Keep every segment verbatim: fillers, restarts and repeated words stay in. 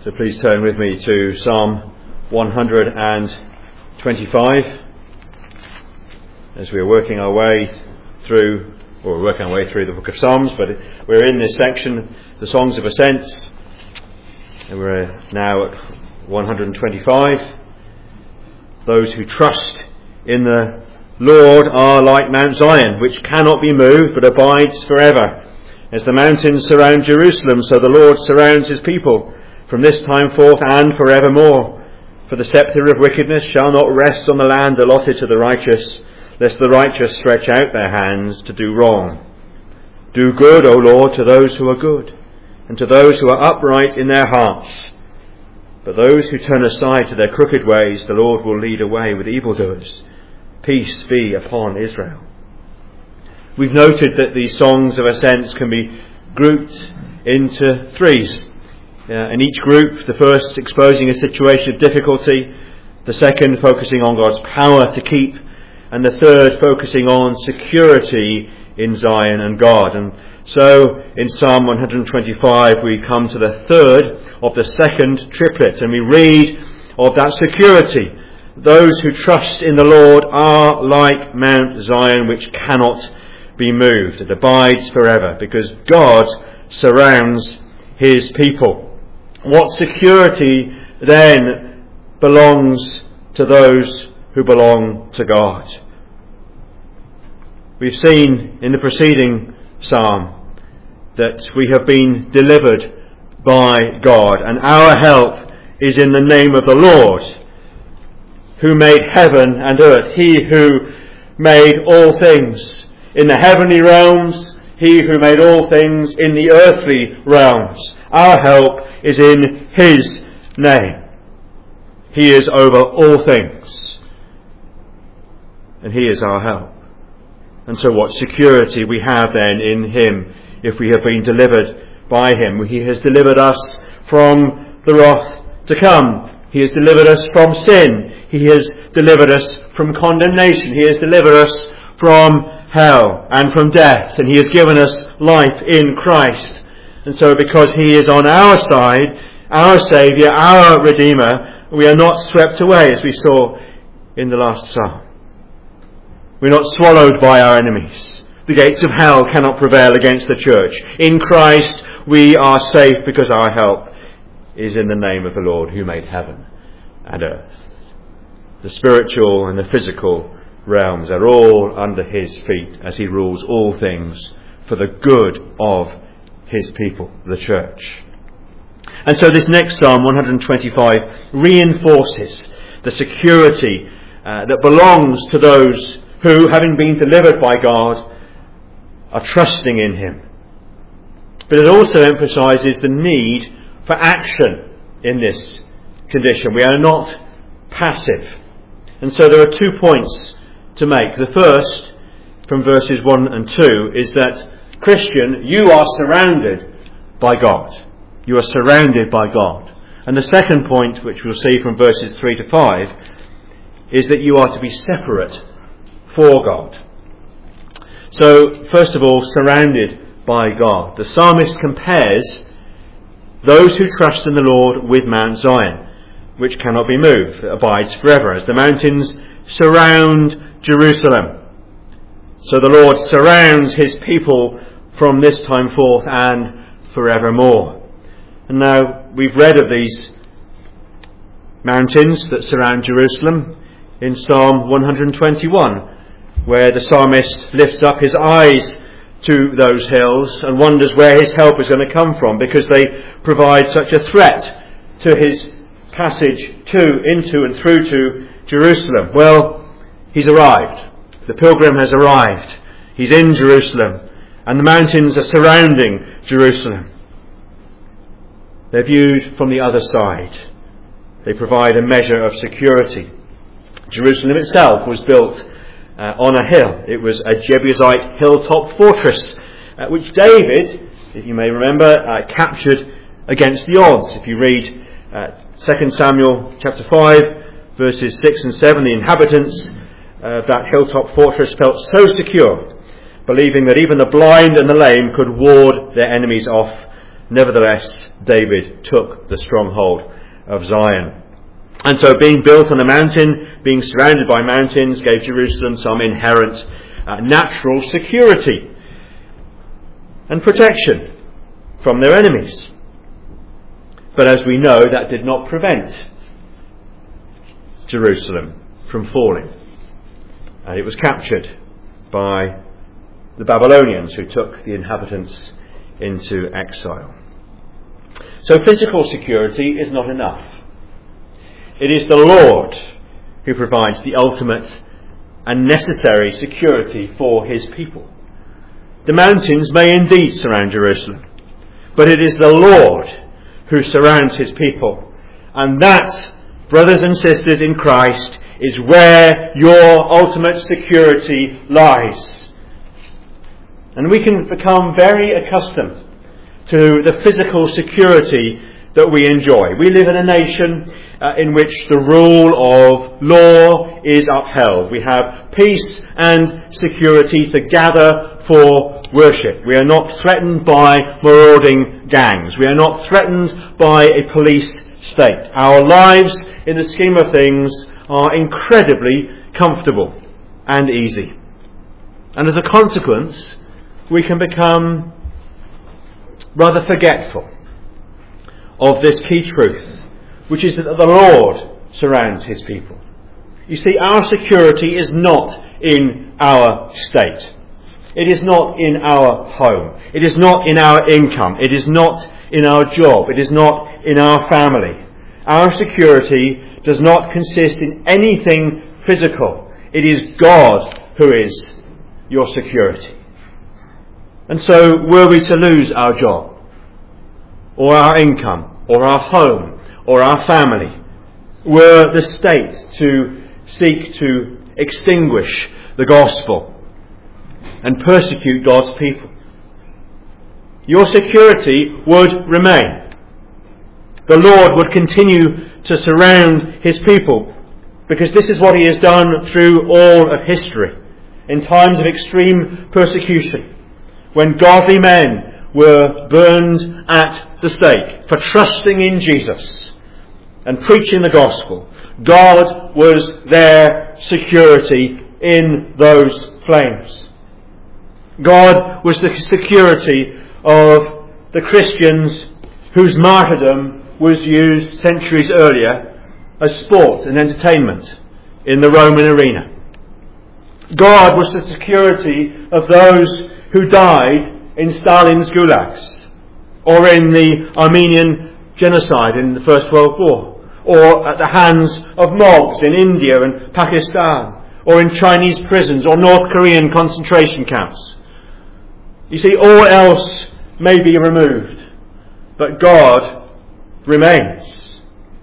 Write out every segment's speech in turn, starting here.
So please turn with me to Psalm one hundred twenty-five as we are working our way through, or we're working our way through the book of Psalms, but we're in this section, the Songs of Ascents, and we're now at one hundred twenty-five. Those who trust in the Lord are like Mount Zion, which cannot be moved but abides forever. As the mountains surround Jerusalem, so the Lord surrounds his people from this time forth and forevermore. For the sceptre of wickedness shall not rest on the land allotted to the righteous, lest the righteous stretch out their hands to do wrong. Do good, O Lord, to those who are good, and to those who are upright in their hearts. But those who turn aside to their crooked ways, the Lord will lead away with evildoers. Peace be upon Israel. We've noted that these songs of ascents can be grouped into threes. Uh, in each group, the first exposing a situation of difficulty, the second focusing on God's power to keep, and the third focusing on security in Zion and God. And so in Psalm one hundred twenty-five we come to the third of the second triplet, and we read of that security. Those who trust in the Lord are like Mount Zion, which cannot be moved. It abides forever because God surrounds his people. What security then belongs to those who belong to God? We've seen in the preceding psalm that we have been delivered by God, and our help is in the name of the Lord, who made heaven and earth. He who made all things in the heavenly realms, he who made all things in the earthly realms. Our help is in his name. He is over all things, and he is our help. And so what security we have then in him if we have been delivered by him. He has delivered us from the wrath to come. He has delivered us from sin. He has delivered us from condemnation. He has delivered us from hell and from death. And he has given us life in Christ. And so because he is on our side, our Saviour, our Redeemer, we are not swept away as we saw in the last psalm. We're not swallowed by our enemies. The gates of hell cannot prevail against the church. In Christ we are safe because our help is in the name of the Lord who made heaven and earth. The spiritual and the physical realms are all under his feet as he rules all things for the good of his people, the church. And so this next Psalm, one hundred twenty-five, reinforces the security uh, that belongs to those who, having been delivered by God, are trusting in him. But it also emphasises the need for action in this condition. We are not passive. And so there are two points to make. The first, from verses one and two, is that, Christian, you are surrounded by God. You are surrounded by God. And the second point, which we'll see from verses three to five, is that you are to be separate for God. So, first of all, surrounded by God. The psalmist compares those who trust in the Lord with Mount Zion, which cannot be moved, that abides forever, as the mountains surround Jerusalem. So the Lord surrounds his people from this time forth and forevermore. And now we've read of these mountains that surround Jerusalem in Psalm one hundred twenty-one, where the psalmist lifts up his eyes to those hills and wonders where his help is going to come from, because they provide such a threat to his passage to, into and through to Jerusalem. Well, he's arrived. The pilgrim has arrived. He's in Jerusalem, and the mountains are surrounding Jerusalem. They're viewed from the other side. They provide a measure of security. Jerusalem itself was built uh, on a hill. It was a Jebusite hilltop fortress, uh, which David, if you may remember, uh, captured against the odds. If you read uh, Second Samuel chapter five, verses six and seven, the inhabitants of that hilltop fortress felt so secure, believing that even the blind and the lame could ward their enemies off Nevertheless, David took the stronghold of Zion. And so being built on a mountain, being surrounded by mountains, gave Jerusalem some inherent uh, natural security and protection from their enemies. But as we know, that did not prevent Jerusalem from falling. And it was captured by the Babylonians, who took the inhabitants into exile. So physical security is not enough. It is the Lord who provides the ultimate and necessary security for his people. The mountains may indeed surround Jerusalem, but it is the Lord who surrounds his people. And that, brothers and sisters in Christ, is where your ultimate security lies. And we can become very accustomed to the physical security that we enjoy. We live in a nation uh, in which the rule of law is upheld. We have peace and security to gather for worship. We are not threatened by marauding gangs. We are not threatened by a police state. Our lives, in the scheme of things, are incredibly comfortable and easy. And as a consequence, we can become rather forgetful of this key truth, which is that the Lord surrounds his people. You see, our security is not in our state. It is not in our home. It is not in our income. It is not in our job. It is not in our family. Our security does not consist in anything physical. It is God who is your security. And so, were we to lose our job, or our income, or our home, or our family, were the state to seek to extinguish the gospel and persecute God's people, your security would remain. The Lord would continue to surround his people, because this is what he has done through all of history. In times of extreme persecution, when godly men were burned at the stake for trusting in Jesus and preaching the gospel, God was their security in those flames. God was the security of the Christians whose martyrdom was used centuries earlier as sport and entertainment in the Roman arena. God was the security of those who died in Stalin's gulags, or in the Armenian genocide in the First World War, or at the hands of mobs in India and Pakistan, or in Chinese prisons or North Korean concentration camps. You see, all else may be removed, but God remains.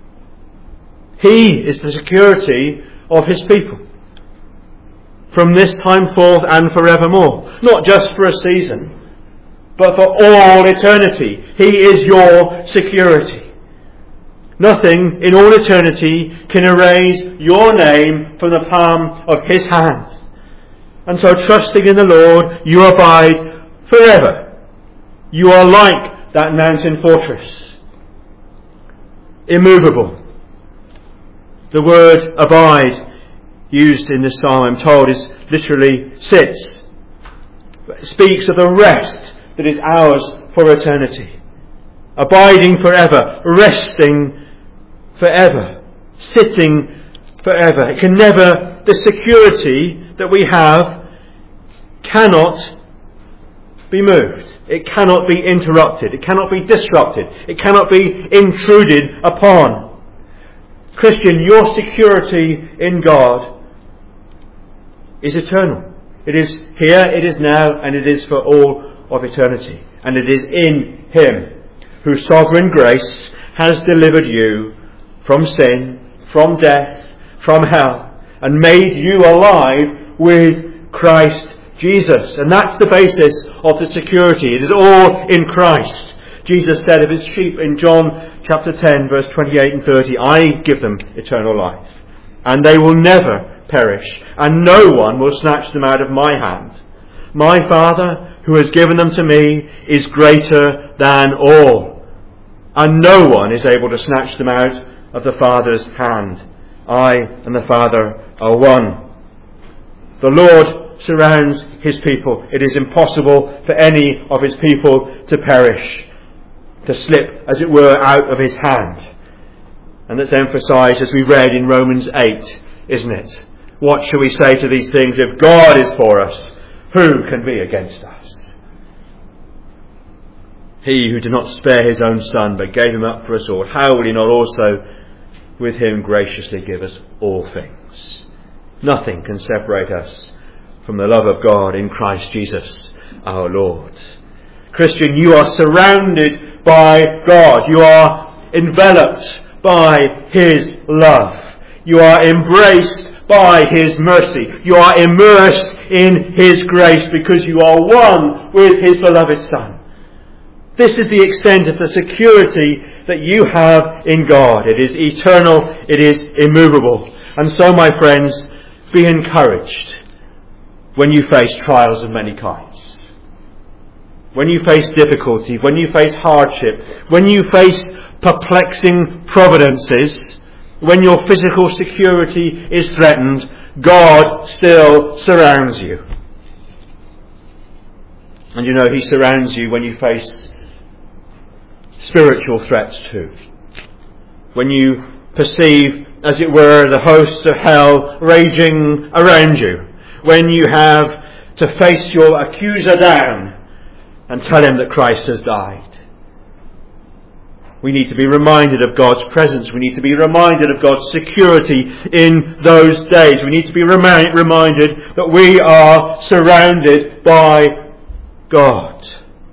He is the security of his people from this time forth and forevermore. Not just for a season, but for all eternity. He is your security. Nothing in all eternity can erase your name from the palm of his hand. And so, trusting in the Lord, you abide forever. You are like that mountain fortress, immovable. The word abide, used in this psalm, I'm told, is literally sits. It speaks of the rest that is ours for eternity. Abiding forever, resting forever, sitting forever. It can never, the security that we have cannot be moved. It cannot be interrupted. It cannot be disrupted. It cannot be intruded upon. Christian, your security in God is eternal. It is here, it is now, and it is for all of eternity. And it is in him, whose sovereign grace has delivered you from sin, from death, from hell, and made you alive with Christ Jesus. And that's the basis of the security. It is all in Christ. Jesus said of his sheep in John chapter ten, verse twenty-eight and thirty, I give them eternal life, and they will never perish, and no one will snatch them out of my hand. My Father, who has given them to me is greater than all, and no one is able to snatch them out of the Father's hand. I and the Father are one. The Lord surrounds his people. It is impossible for any of his people to perish, to slip, as it were, out of his hand. And that's emphasised as we read in Romans eight, isn't it? What shall we say to these things? If God is for us, who can be against us? He who did not spare his own Son, but gave him up for us all, how will he not also with him graciously give us all things? Nothing can separate us from the love of God in Christ Jesus our Lord. Christian, you are surrounded by God. You are enveloped by his love. You are embraced by his mercy. You are immersed in his grace because you are one with his beloved Son. This is the extent of the security that you have in God. It is eternal. It is immovable. And so, my friends, be encouraged when you face trials of many kinds. When you face difficulty, when you face hardship, when you face perplexing providences, when your physical security is threatened, God still surrounds you. And you know, he surrounds you when you face spiritual threats too. When you perceive, as it were, the hosts of hell raging around you. When you have to face your accuser down and tell him that Christ has died. We need to be reminded of God's presence. We need to be reminded of God's security in those days. We need to be remi- reminded that we are surrounded by God.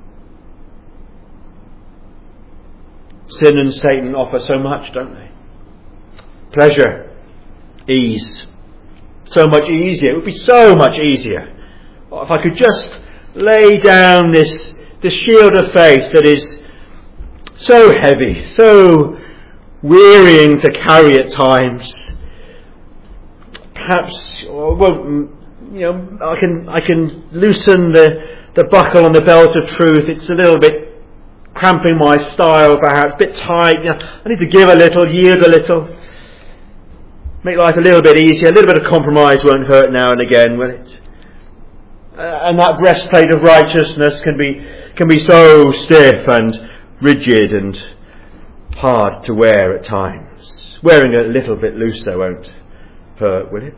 Sin and Satan offer so much, don't they? Pleasure, ease. So much easier. It would be so much easier if I could just lay down this, this shield of faith that is so heavy, so wearying to carry at times. Perhaps, well, you know, I can I can loosen the, the buckle on the belt of truth. It's a little bit cramping my style, perhaps, a bit tight. You know, I need to give a little, yield a little. Make life a little bit easier. A little bit of compromise won't hurt now and again, will it? Uh, and that breastplate of righteousness can be can be so stiff and rigid and hard to wear at times. Wearing a little bit looser won't hurt, will it?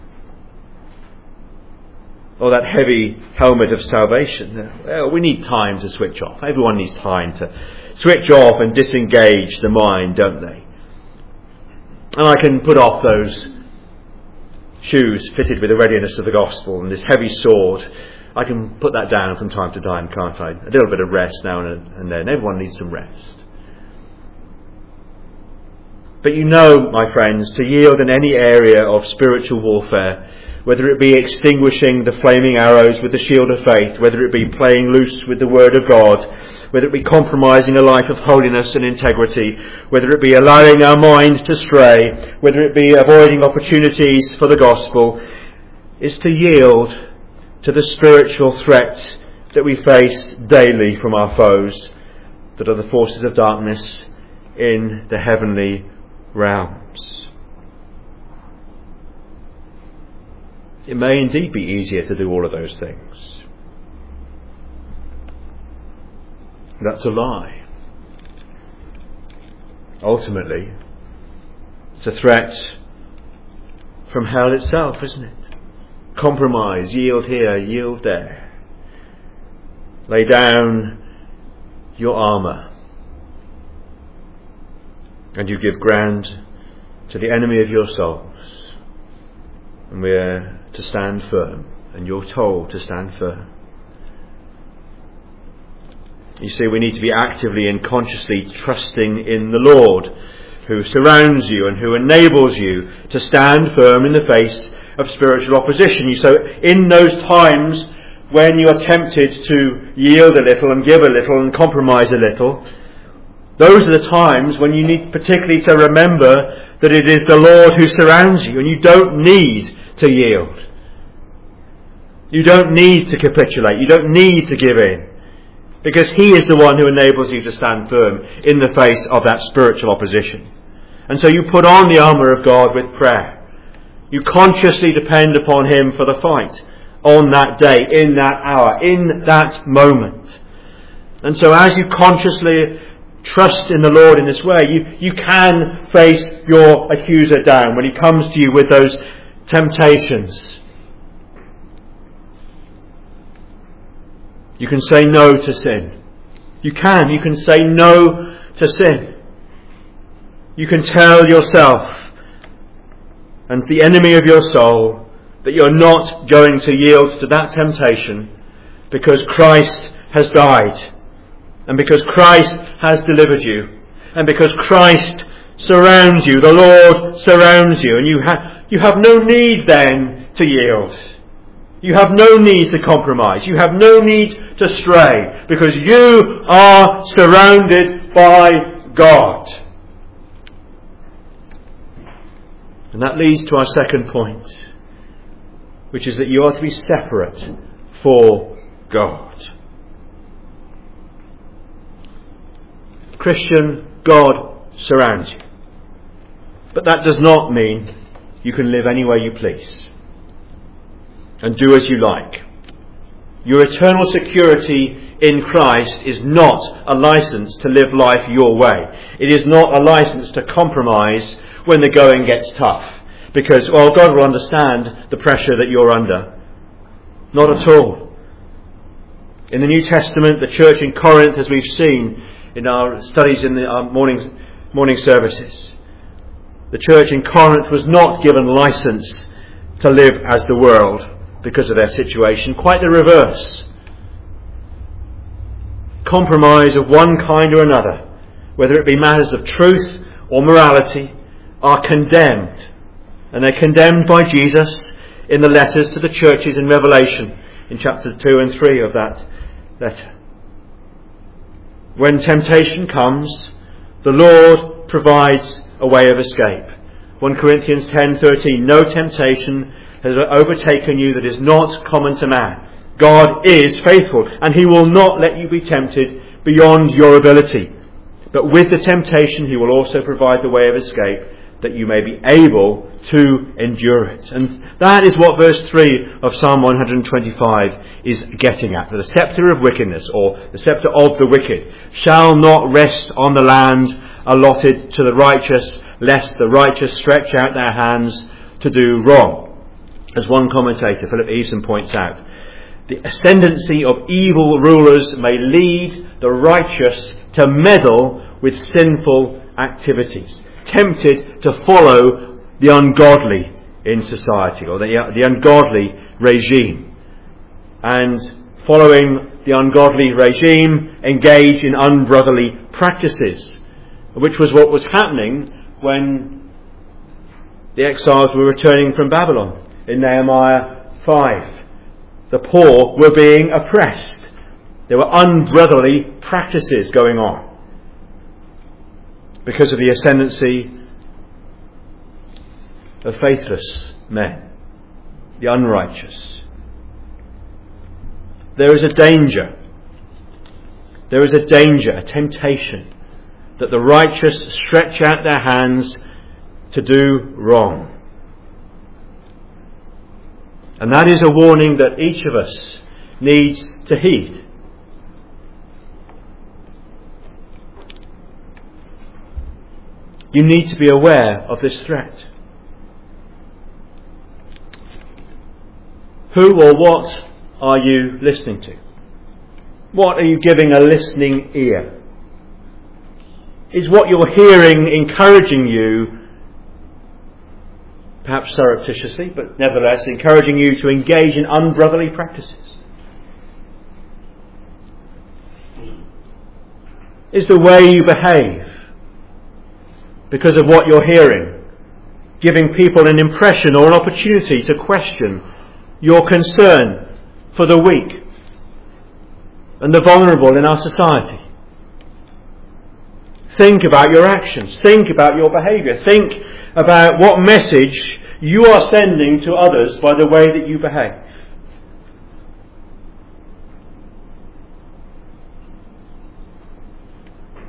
Or that heavy helmet of salvation. Well, we need time to switch off. Everyone needs time to switch off and disengage the mind, don't they? And I can put off those shoes fitted with the readiness of the gospel and this heavy sword. I can put that down from time to time, can't I? A little bit of rest now and then. Everyone needs some rest. But you know, my friends, to yield in any area of spiritual warfare, whether it be extinguishing the flaming arrows with the shield of faith, whether it be playing loose with the word of God, whether it be compromising a life of holiness and integrity, whether it be allowing our mind to stray, whether it be avoiding opportunities for the gospel, is to yield to the spiritual threat that we face daily from our foes, that are the forces of darkness in the heavenly realms. It may indeed be easier to do all of those things. That's a lie. Ultimately, it's a threat from hell itself, isn't it? Compromise, yield here, yield there. Lay down your armour, and you give ground to the enemy of your souls. And we're to stand firm, and you're told to stand firm. You see, we need to be actively and consciously trusting in the Lord, who surrounds you and who enables you to stand firm in the face of spiritual opposition. So in those times when you are tempted to yield a little and give a little and compromise a little, those are the times when you need particularly to remember that it is the Lord who surrounds you and you don't need to yield. You don't need to capitulate. You don't need to give in. Because He is the one who enables you to stand firm in the face of that spiritual opposition. And so you put on the armour of God with prayer. You consciously depend upon Him for the fight on that day, in that hour, in that moment. And so as you consciously trust in the Lord in this way, you, you can face your accuser down when he comes to you with those temptations. You can say no to sin. You can. You can say no to sin. You can tell yourself and the enemy of your soul that you're not going to yield to that temptation because Christ has died and because Christ has delivered you and because Christ surrounds you. The Lord surrounds you, and you, ha- you have no need then to yield. You have no need to compromise. You have no need to stray because you are surrounded by God. And that leads to our second point, which is that you are to be separate for God. Christian, God surrounds you. But that does not mean you can live any way you please and do as you like. Your eternal security in Christ is not a license to live life your way. It is not a license to compromise when the going gets tough. Because, well, God will understand the pressure that you're under. Not at all. In the New Testament, the church in Corinth, as we've seen in our studies in the our morning, morning services, the church in Corinth was not given license to live as the world because of their situation. Quite the reverse. Compromise of one kind or another, whether it be matters of truth or morality, are condemned. And they're condemned by Jesus in the letters to the churches in Revelation, in chapters two and three of that letter. When temptation comes, the Lord provides a way of escape. First Corinthians ten thirteen, no temptation has overtaken you that is not common to man. God is faithful, and He will not let you be tempted beyond your ability. But with the temptation, He will also provide the way of escape, that you may be able to endure it. And that is what verse three of Psalm one twenty-five is getting at. For the scepter of wickedness, or the scepter of the wicked, shall not rest on the land allotted to the righteous, lest the righteous stretch out their hands to do wrong. As one commentator, Philip Eason, points out, the ascendancy of evil rulers may lead the righteous to meddle with sinful activities, tempted to follow the ungodly in society, or the, the ungodly regime. And following the ungodly regime, engage in unbrotherly practices, which was what was happening when the exiles were returning from Babylon. In Nehemiah five, the poor were being oppressed. There were unbrotherly practices going on because of the ascendancy of faithless men, the unrighteous. There is a danger, there is a danger, a temptation, that the righteous stretch out their hands to do wrong. And that is a warning that each of us needs to heed. You need to be aware of this threat. Who or what are you listening to? What are you giving a listening ear? Is what you're hearing encouraging you, perhaps surreptitiously, but nevertheless encouraging you to engage in unbrotherly practices? Is the way you behave, because of what you're hearing, giving people an impression or an opportunity to question your concern for the weak and the vulnerable in our society? Think about your actions. Think about your behaviour. Think about what message you are sending to others by the way that you behave.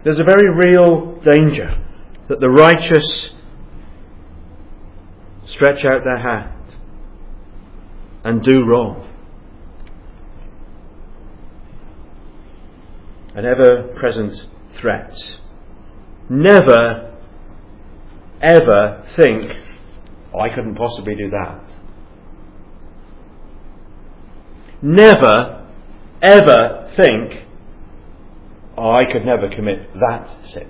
there's a very real danger that the righteous stretch out their hand and do wrong. An ever-present threat. Never, ever think, oh, I couldn't possibly do that. Never, ever think, oh, I could never commit that sin.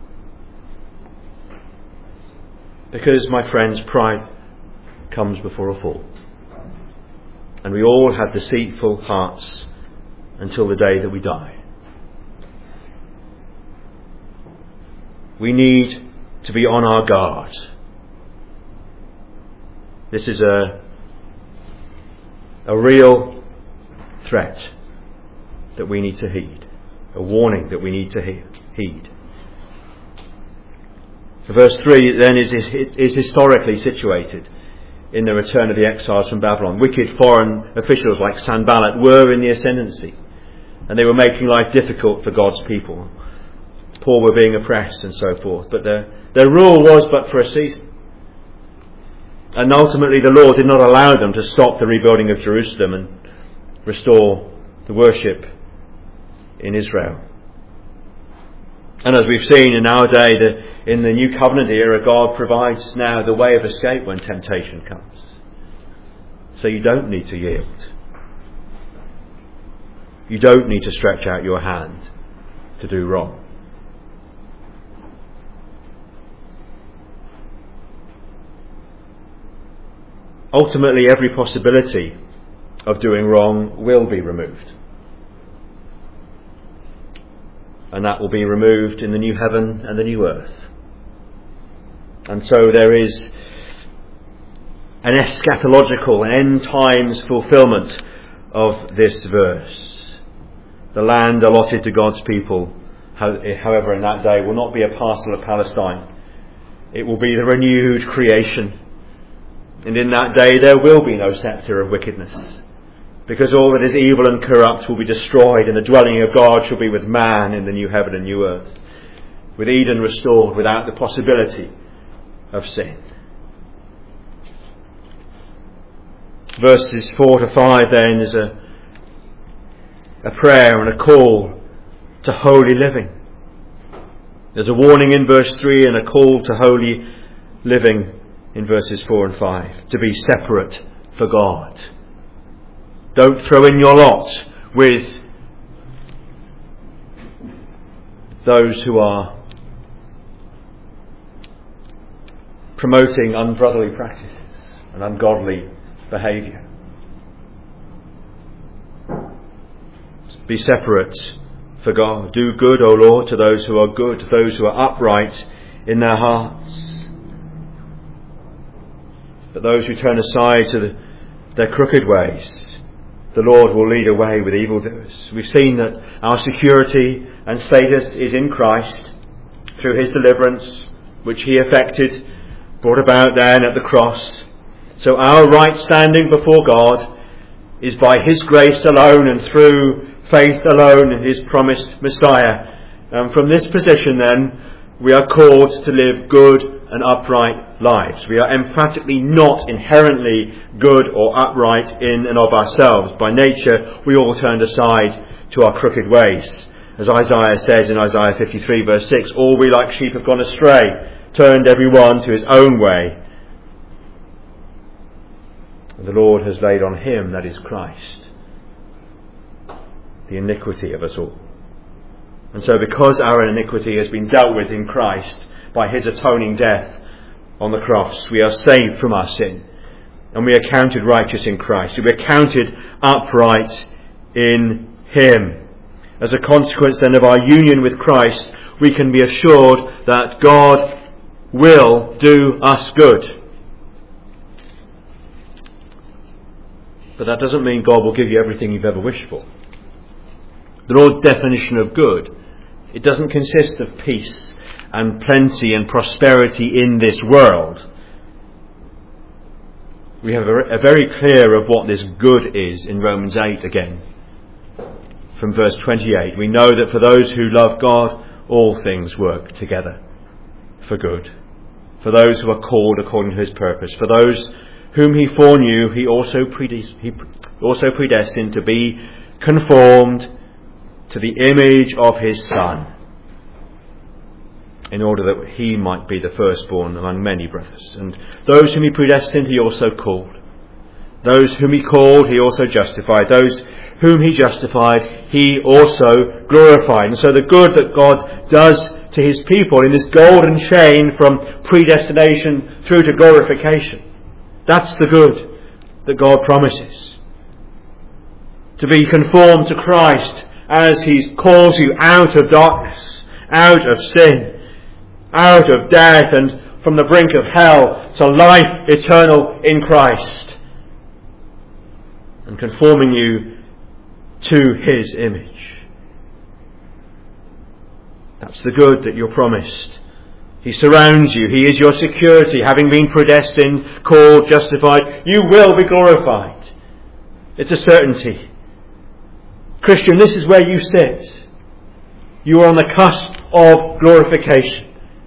Because, my friends, pride comes before a fall. And we all have deceitful hearts until the day that we die. We need to be on our guard. This is a, a real threat that we need to heed. A warning that we need to heed. Verse three then is, is, is historically situated in the return of the exiles from Babylon. Wicked foreign officials like Sanballat were in the ascendancy, and they were making life difficult for God's people. Poor were being oppressed and so forth, but their, their rule was but for a season. And ultimately the Lord did not allow them to stop the rebuilding of Jerusalem and restore the worship in Israel. And as we've seen in our day, the, in the New Covenant era, God provides now the way of escape when temptation comes. So you don't need to yield. You don't need to stretch out your hand to do wrong. Ultimately, every possibility of doing wrong will be removed. And that will be removed in the new heaven and the new earth. And so there is an eschatological, an end times fulfillment of this verse. The land allotted to God's people, however, in that day will not be a parcel of Palestine. It will be the renewed creation. And in that day there will be no sceptre of wickedness, because all that is evil and corrupt will be destroyed, and the dwelling of God shall be with man in the new heaven and new earth, with Eden restored without the possibility of sin. Verses four to five then is a, a prayer and a call to holy living. There's a warning in verse three and a call to holy living in verses four and five, to be separate for God. Don't throw in your lot with those who are promoting unbrotherly practices and ungodly behaviour. Be separate for God. Do good, O Lord, to those who are good, to those who are upright in their hearts. But those who turn aside to the, their crooked ways, the Lord will lead away with evildoers. We've seen that our security and status is in Christ through his deliverance, which he effected, brought about then at the cross. So our right standing before God is by his grace alone and through faith alone in his promised Messiah. And from this position then, we are called to live good and upright lives. We are emphatically not inherently good or upright in and of ourselves. By nature, we all turned aside to our crooked ways. As Isaiah says in Isaiah fifty-three verse six, all we like sheep have gone astray, turned every one to his own way. And the Lord has laid on him, that is Christ, the iniquity of us all. And so because our iniquity has been dealt with in Christ by his atoning death on the cross, we are saved from our sin, and we are counted righteous in Christ. We are counted upright in him. As a consequence then of our union with Christ, we can be assured that God will do us good. But that doesn't mean God will give you everything you've ever wished for. The Lord's definition of good, it doesn't consist of peace and plenty and prosperity in this world. We have a, a very clear of what this good is in Romans eight again. From verse twenty-eight, we know that for those who love God, all things work together for good, for those who are called according to his purpose. For those whom he foreknew, he also prede- he also predestined to be conformed to the image of his Son, in order that he might be the firstborn among many brothers. And those whom he predestined, he also called. Those whom he called, he also justified. Those whom he justified, he also glorified. And so the good that God does to his people in this golden chain from predestination through to glorification, that's the good that God promises. To be conformed to Christ as he calls you out of darkness, out of sin, out of death and from the brink of hell to life eternal in Christ, and conforming you to his image. That's the good that you're promised. He surrounds you. He is your security. Having been predestined, called, justified, you will be glorified. It's a certainty. Christian, this is where you sit. You are on the cusp of glorification.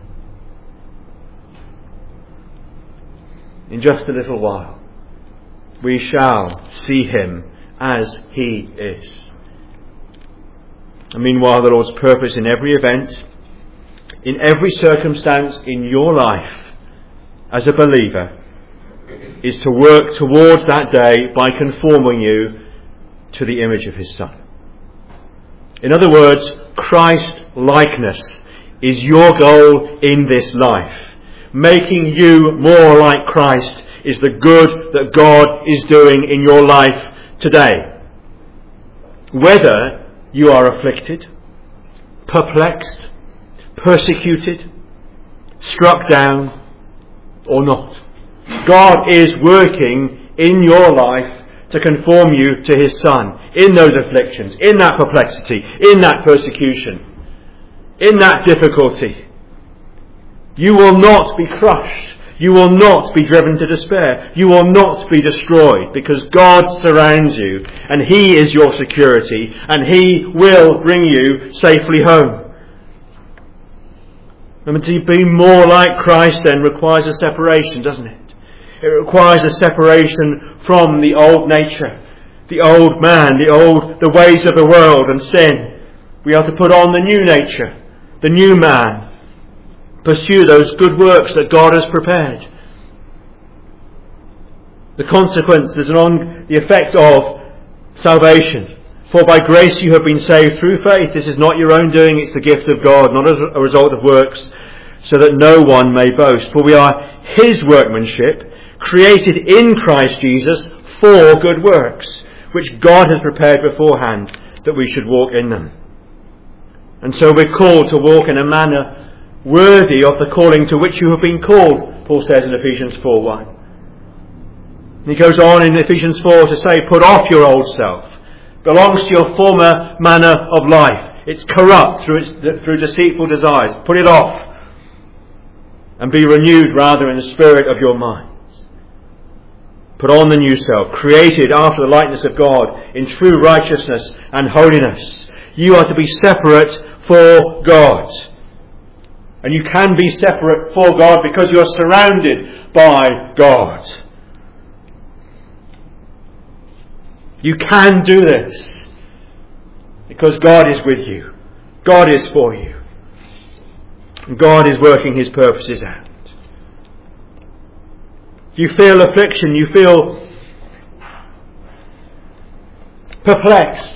In just a little while, we shall see him as he is. And meanwhile, the Lord's purpose in every event, in every circumstance in your life as a believer, is to work towards that day by conforming you to the image of his Son. In other words, Christ-likeness is your goal in this life. Making you more like Christ is the good that God is doing in your life today. Whether you are afflicted, perplexed, persecuted, struck down, or not, God is working in your life to conform you to his Son in those afflictions, in that perplexity, in that persecution, in that difficulty. You will not be crushed. You will not be driven to despair. You will not be destroyed, because God surrounds you and he is your security and he will bring you safely home. And to be more like Christ then requires a separation, doesn't it? It requires a separation from the old nature, the old man, the old, the ways of the world and sin. We are to put on the new nature, the new man. Pursue those good works that God has prepared. The consequence is on the effect of salvation. For by grace you have been saved through faith. This is not your own doing, it's the gift of God, not as a result of works, so that no one may boast. For we are his workmanship, created in Christ Jesus for good works, which God has prepared beforehand that we should walk in them. And so we're called to walk in a manner worthy of the calling to which you have been called, Paul says in Ephesians four one. He goes on in Ephesians four to say, put off your old self. Belongs to your former manner of life. It's corrupt through, its, through deceitful desires. Put it off and be renewed rather in the spirit of your minds. Put on the new self, created after the likeness of God in true righteousness and holiness. You are to be separate for God. And you can be separate for God because you are surrounded by God. You can do this because God is with you. God is for you. And God is working his purposes out. You feel affliction, you feel perplexed.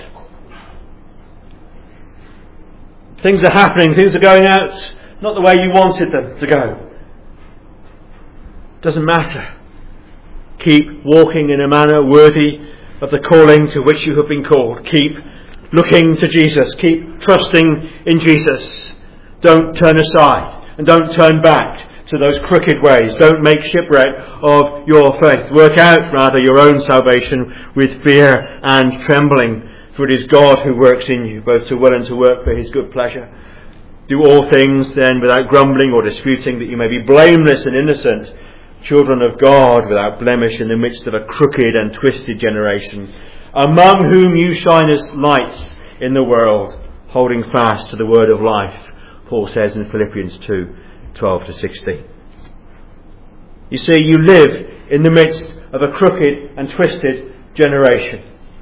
Things are happening, things are going out not the way you wanted them to go. Doesn't matter. Keep walking in a manner worthy of the calling to which you have been called. Keep looking to Jesus. Keep trusting in Jesus. Don't turn aside and don't turn back to those crooked ways. Don't make shipwreck of your faith. Work out rather your own salvation with fear and trembling, for it is God who works in you, both to will and to work for his good pleasure. Do all things then without grumbling or disputing, that you may be blameless and innocent, children of God without blemish in the midst of a crooked and twisted generation, among whom you shine as lights in the world, holding fast to the word of life, Paul says in Philippians two, twelve to sixteen. You see, you live in the midst of a crooked and twisted generation.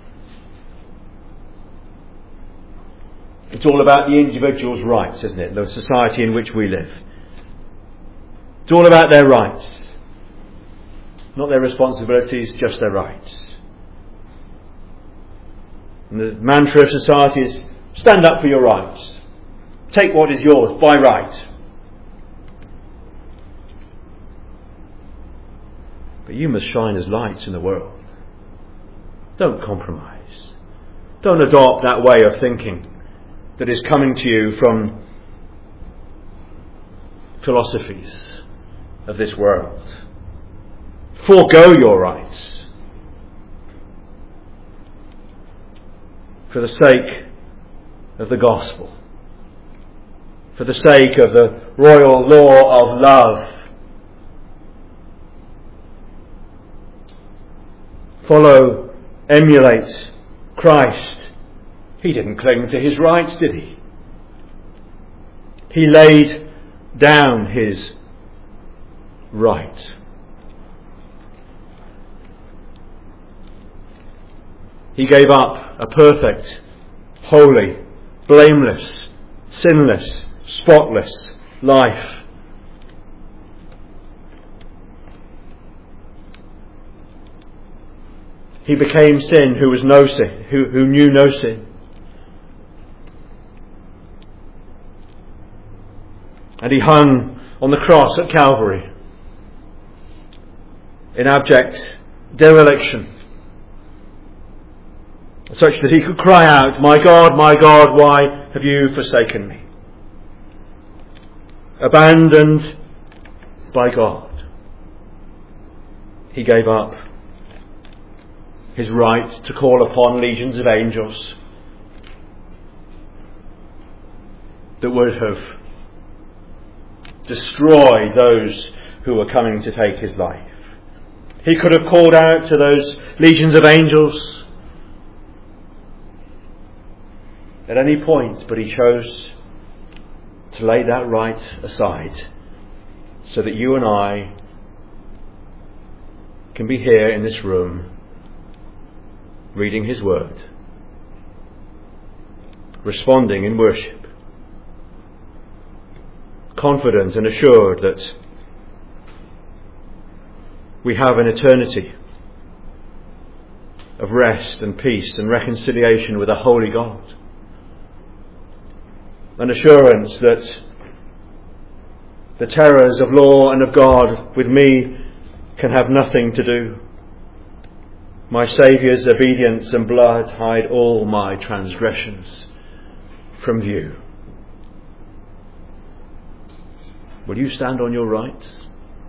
It's all about the individual's rights, isn't it? The society in which we live. It's all about their rights. Not their responsibilities, just their rights. And the mantra of society is, stand up for your rights. Take what is yours by right. But you must shine as lights in the world. Don't compromise. Don't adopt that way of thinking that is coming to you from philosophies of this world. Forego your rights for the sake of the gospel, for the sake of the royal law of love. Follow, emulate Christ. He didn't cling to his rights, did he? He laid down his right. He gave up a perfect, holy, blameless, sinless, spotless life. He became sin who was no sin, who, who knew no sin. And he hung on the cross at Calvary in abject dereliction, such that he could cry out, "My God, my God, why have you forsaken me?" Abandoned by God, he gave up his right to call upon legions of angels that would have destroyed those who were coming to take his life. He could have called out to those legions of angels at any point, but he chose to lay that right aside so that you and I can be here in this room reading his word, responding in worship, confident and assured that we have an eternity of rest and peace and reconciliation with a holy God. An assurance that the terrors of law and of God with me can have nothing to do. My Saviour's obedience and blood hide all my transgressions from view. Will you stand on your rights?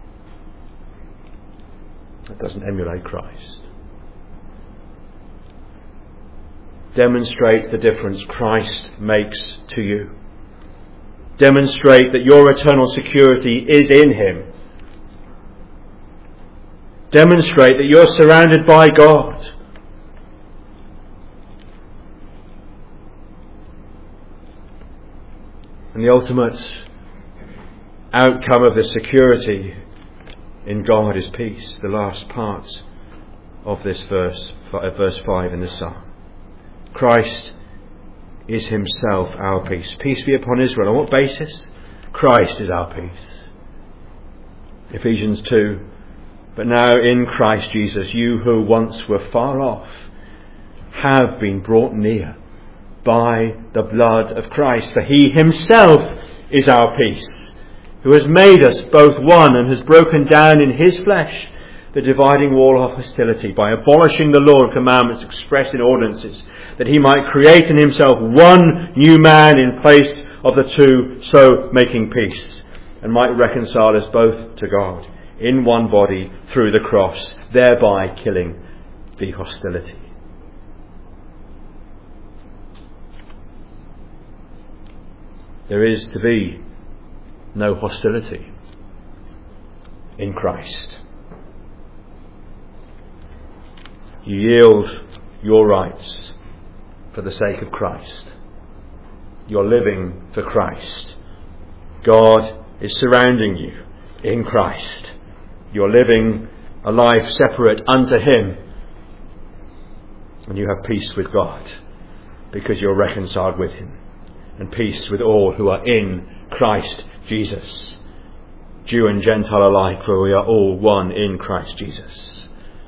That doesn't emulate Christ. Demonstrate the difference Christ makes to you. Demonstrate that your eternal security is in him. Demonstrate that you're surrounded by God. And the ultimate outcome of this security in God is peace. The last part of this verse, verse five in the Psalm. Christ is himself our peace. Peace be upon Israel. On what basis? Christ is our peace. Ephesians two. But now in Christ Jesus, you who once were far off have been brought near by the blood of Christ. For he himself is our peace, who has made us both one and has broken down in his flesh the dividing wall of hostility by abolishing the law of commandments expressed in ordinances, that he might create in himself one new man in place of the two, so making peace, and might reconcile us both to God in one body through the cross, thereby killing the hostility. There is to be no hostility in Christ. You yield your rights for the sake of Christ. You're living for Christ God is surrounding you in Christ. You're living a life separate unto Him, and you have peace with God because you're reconciled with Him, and peace with all who are in Christ Jesus, Jew and Gentile alike, for we are all one in Christ Jesus.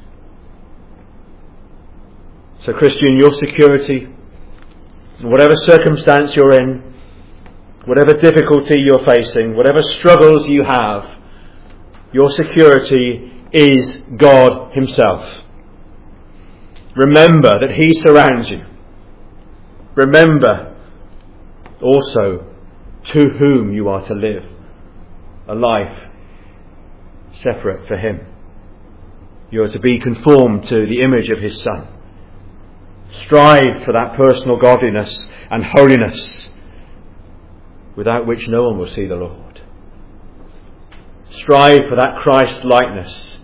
So, Christian, your security, whatever circumstance you're in, whatever difficulty you're facing, whatever struggles you have, your security is God Himself. Remember that He surrounds you. Remember also to whom you are to live a life separate for Him. You are to be conformed to the image of His Son. Strive for that personal godliness and holiness without which no one will see the Lord. Strive for that Christ likeness,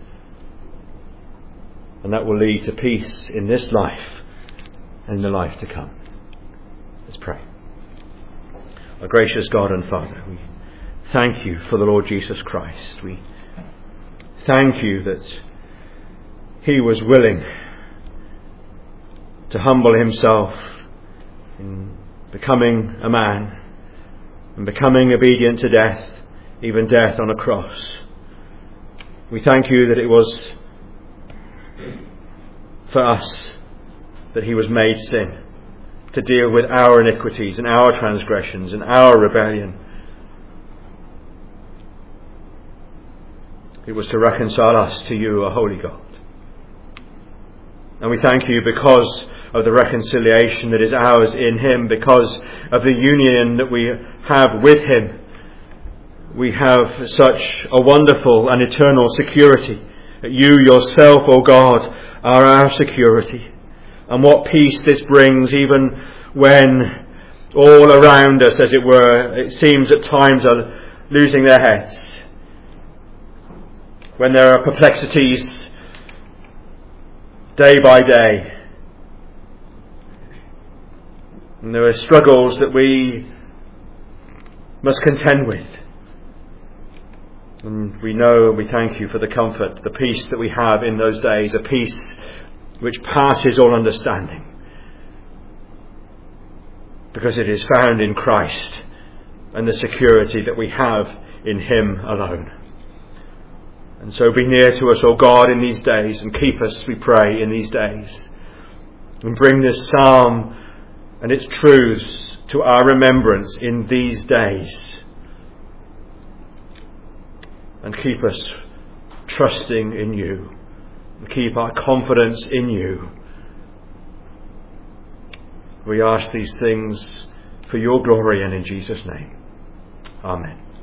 and that will lead to peace in this life and in the life to come. Let's pray. Our gracious God and Father, we thank you for the Lord Jesus Christ. We thank you that He was willing to humble Himself in becoming a man and becoming obedient to death, even death on a cross. We thank you that it was for us that He was made sin, to deal with our iniquities and our transgressions and our rebellion. It was to reconcile us to you, a holy God. And we thank you because of the reconciliation that is ours in Him, because of the union that we have with Him. We have such a wonderful and eternal security that you yourself, O God, are our security. And what peace this brings, even when all around us, as it were, it seems at times are losing their heads. When there are perplexities day by day, and there are struggles that we must contend with. And we know, we thank you for the comfort, the peace that we have in those days, a peace which passes all understanding, because it is found in Christ and the security that we have in Him alone. And so be near to us, O God, in these days, and keep us, we pray, in these days. And bring this psalm and its truths to our remembrance in these days. And keep us trusting in you. And keep our confidence in you. We ask these things for your glory and in Jesus' name. Amen.